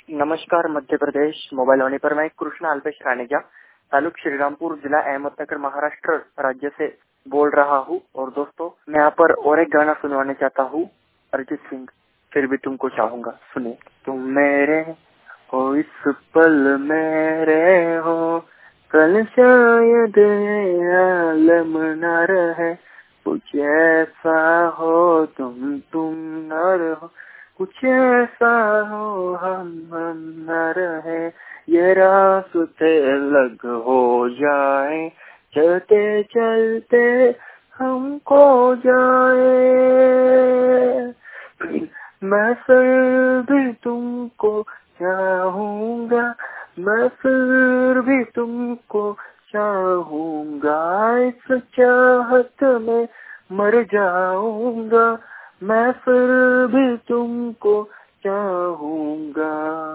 नमस्कार मध्य प्रदेश मोबाइल होने पर मैं कृष्णा अल्पेश राणेजा तालुक श्रीरामपुर जिला अहमदनगर महाराष्ट्र राज्य से बोल रहा हूँ। और दोस्तों मैं यहाँ पर और एक गाना सुनवाने चाहता हूँ, अरिजीत सिंह, फिर भी तुमको चाहूंगा। सुनिए। तुम मेरे हो इस पल मेरे हो, कल शायद ये आलम न रहे, कुछ ऐसा हो तुम न रहो, कुछ ऐसा हो हम न रहे, ये रास्ते अलग हो जाए, चलते चलते हमको जाए। मैं फिर भी तुमको चाहूंगा, मैं फिर भी तुमको चाहूंगा, इस चाहत में मर जाऊंगा, मैं फिर भी तुमको चाहूंगा।